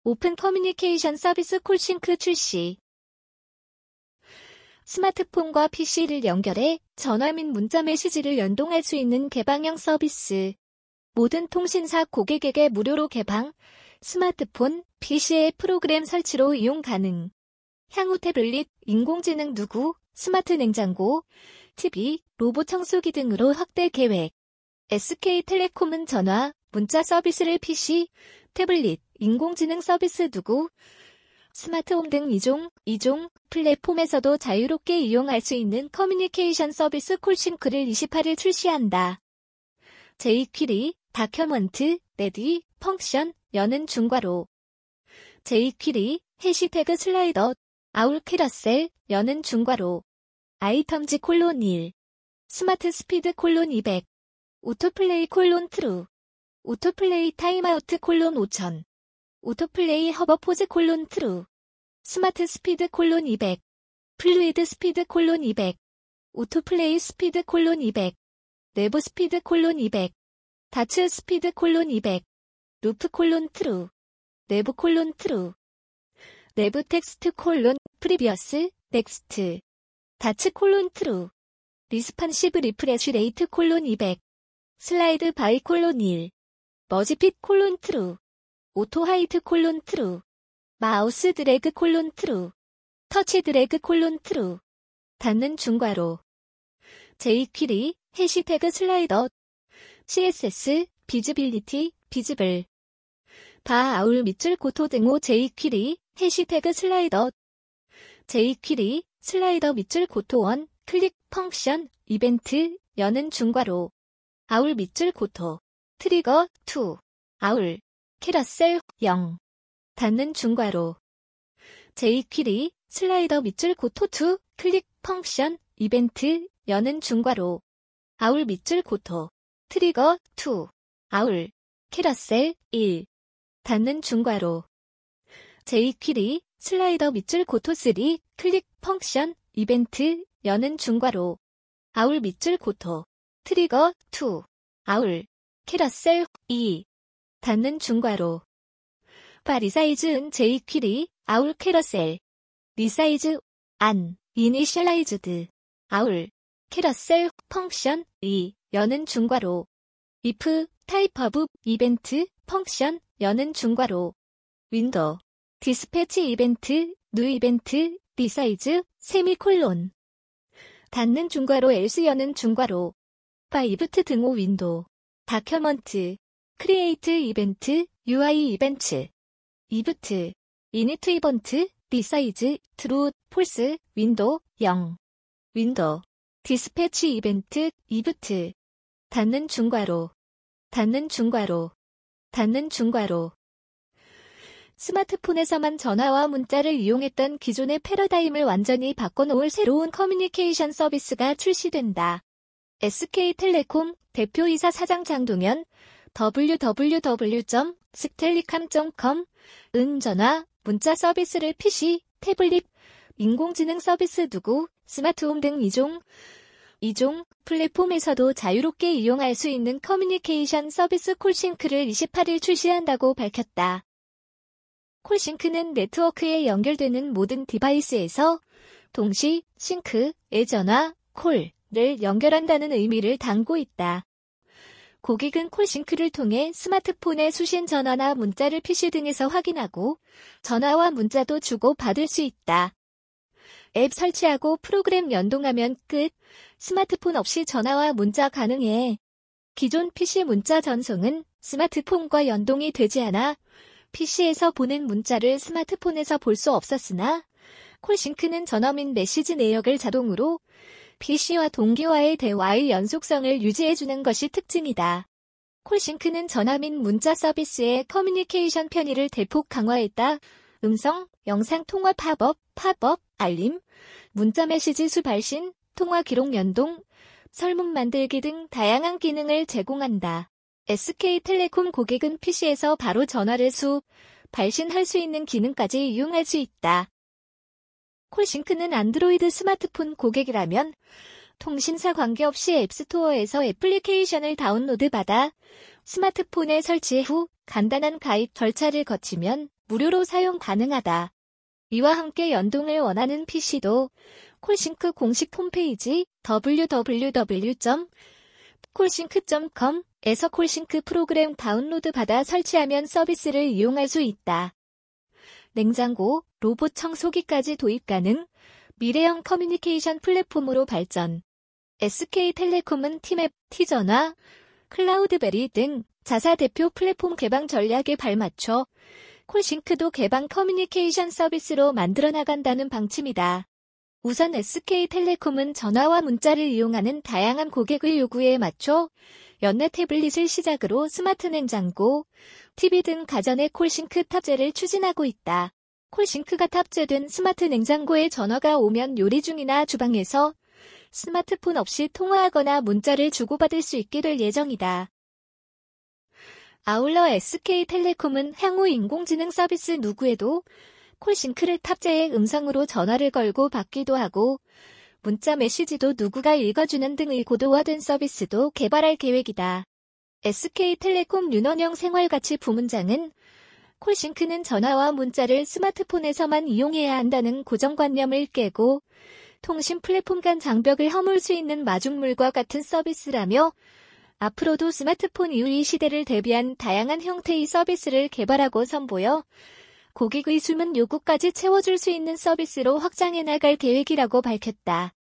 오픈 커뮤니케이션 서비스 콜싱크 출시. 스마트폰과 PC를 연결해 전화 및 문자 메시지를 연동할 수 있는 개방형 서비스. 모든 통신사 고객에게 무료로 개방, 스마트폰, PC의 프로그램 설치로 이용 가능. 향후 태블릿, 인공지능 누구, 스마트 냉장고, TV, 로봇 청소기 등으로 확대 계획. SK텔레콤은 전화, 문자 서비스를 PC, 태블릿, 인공지능 서비스 누구, 스마트홈 등 2종 플랫폼에서도 자유롭게 이용할 수 있는 커뮤니케이션 서비스 콜싱크를 28일 출시한다. jQuery, 다큐먼트, 레디, 펑션, 여는 중괄호. jQuery, 해시태그 슬라이더, 아울 캐러셀, 여는 중괄호. 아이템즈 :1, 스마트 스피드 :200, 오토플레이 :true, 오토플레이 타임아우트 :5000, 오토플레이 허버포즈 :true, 스마트 스피드 :200, 플루이드 스피드 :200, 오토플레이 스피드 :200, 내부 스피드 :200, 다츠 스피드 :200, 루프 :true, 내부 :true, 내부 텍스트 프리비어스, 넥스트, 다츠 :true, 리스판시브 리프레쉬 레이트 :200, 슬라이드 바이 :1, 머지핏 :true, 오토 하이트 :true, 마우스 드래그 :true, 터치 드래그 :true, 닫는 중괄호. jQuery, 해시태그 슬라이더, CSS, 비즈빌리티, 비즈블. 바 아울 밑줄 고토 등호 jQuery, 해시태그 슬라이더, jQuery, 슬라이더 밑줄 고토 1, 클릭, 펑션, 이벤트, 여는 중괄호. 아울 밑줄 고토, 트리거, 2, 아울, 캐러셀, 0, 닫는 중괄호. jQuery, 슬라이더 밑줄 고토 2, 클릭, 펑션, 이벤트, 여는 중괄호. 아울 밑줄 고토, 트리거, 2, 아울, 캐러셀, 1, 닫는 중괄호. jQuery, 슬라이더 밑줄 고토 3, 클릭, 펑션, 이벤트, 여는 중괄호. 아울 밑줄 고토, 트리거, 2, 아울, 캐러셀, 2, 닫는 중괄호. 바 리사이즈은 jQuery, 아울 캐러셀, 리사이즈, 안, 이니셜라이즈드, 아울, 캐러셀, 펑션, 2, 여는 중괄호. if, 타입 오브, 이벤트, 펑션, 여는 중괄호. 윈도우, 디스패치 이벤트, 뉴 이벤트, 리사이즈, 세미콜론. 닫는 중괄호 else 여는 중괄호. 바 이브트 등호 윈도우, 다큐먼트, 크리에이트 이벤트, UI 이벤트. 이브트, 이니트 이벤트, 리사이즈, 트루, 폴스, 윈도우, 0. 윈도우, 디스패치 이벤트, 이브트. 닫는 중괄호. 닫는 중괄호. 닫는 중괄호. 스마트폰에서만 전화와 문자를 이용했던 기존의 패러다임을 완전히 바꿔놓을 새로운 커뮤니케이션 서비스가 출시된다. SK텔레콤 대표이사 사장 장동현 www.stellicom.com 은 전화, 문자 서비스를 PC, 태블릿, 인공지능 서비스 누구, 스마트홈 등 2종 플랫폼에서도 자유롭게 이용할 수 있는 커뮤니케이션 서비스 콜싱크를 28일 출시한다고 밝혔다. 콜싱크는 네트워크에 연결되는 모든 디바이스에서 동시, 싱크의 전화, 콜을 연결한다는 의미를 담고 있다. 고객은 콜싱크를 통해 스마트폰의 수신 전화나 문자를 PC 등에서 확인하고 전화와 문자도 주고받을 수 있다. 앱 설치하고 프로그램 연동하면 끝. 스마트폰 없이 전화와 문자 가능해. 기존 PC 문자 전송은 스마트폰과 연동이 되지 않아 PC에서 보낸 문자를 스마트폰에서 볼 수 없었으나 콜싱크는 전화 및 메시지 내역을 자동으로 PC와 동기와의 대화의 연속성을 유지해주는 것이 특징이다. 콜싱크는 전화 및 문자 서비스의 커뮤니케이션 편의를 대폭 강화했다. 음성, 영상 통화 팝업, 알림, 문자 메시지 수 발신, 통화 기록 연동, 설문 만들기 등 다양한 기능을 제공한다. SK텔레콤 고객은 PC에서 바로 전화를 발신할 수 있는 기능까지 이용할 수 있다. 콜싱크는 안드로이드 스마트폰 고객이라면 통신사 관계없이 앱스토어에서 애플리케이션을 다운로드 받아 스마트폰에 설치 후 간단한 가입 절차를 거치면 무료로 사용 가능하다. 이와 함께 연동을 원하는 PC도 콜싱크 공식 홈페이지 www.콜싱크.com에서 콜싱크 프로그램 다운로드 받아 설치하면 서비스를 이용할 수 있다. 냉장고, 로봇 청소기까지 도입 가능, 미래형 커뮤니케이션 플랫폼으로 발전. SK텔레콤은 티맵, 티전화, 클라우드베리 등 자사 대표 플랫폼 개방 전략에 발맞춰 콜싱크도 개방 커뮤니케이션 서비스로 만들어 나간다는 방침이다. 우선 SK텔레콤은 전화와 문자를 이용하는 다양한 고객의 요구에 맞춰 연내 태블릿을 시작으로 스마트 냉장고, TV 등 가전의 콜싱크 탑재를 추진하고 있다. 콜싱크가 탑재된 스마트 냉장고에 전화가 오면 요리 중이나 주방에서 스마트폰 없이 통화하거나 문자를 주고받을 수 있게 될 예정이다. 아울러 SK텔레콤은 향후 인공지능 서비스 누구에도 콜싱크를 탑재해 음성으로 전화를 걸고 받기도 하고 문자 메시지도 누구가 읽어주는 등의 고도화된 서비스도 개발할 계획이다. SK텔레콤 윤원영 생활가치 부문장은 콜싱크는 전화와 문자를 스마트폰에서만 이용해야 한다는 고정관념을 깨고 통신 플랫폼 간 장벽을 허물 수 있는 마중물과 같은 서비스라며 앞으로도 스마트폰 이후의 시대를 대비한 다양한 형태의 서비스를 개발하고 선보여 고객의 숨은 요구까지 채워줄 수 있는 서비스로 확장해 나갈 계획이라고 밝혔다.